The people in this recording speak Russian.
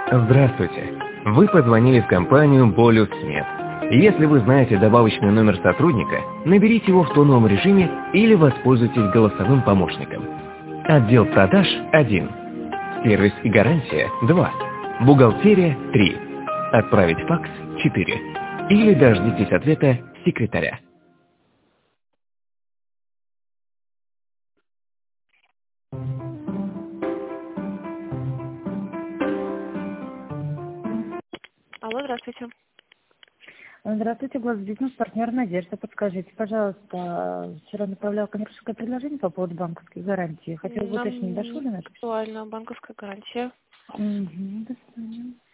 Здравствуйте. Вы позвонили в компанию «Болюс Смет». Если вы знаете добавочный номер сотрудника, наберите его в тоновом режиме или воспользуйтесь голосовым помощником. Отдел продаж 1. Сервис и гарантия 2. Бухгалтерия 3. Отправить факс 4. Или дождитесь ответа секретаря. Алло, здравствуйте. Здравствуйте, бизнес партнер Надежда. Подскажите, пожалуйста, вчера направляла коммерческое предложение по поводу банковской гарантии. Хотела бы уточнить, дошло ли на это? Актуальна банковская гарантия. Угу, до свидания.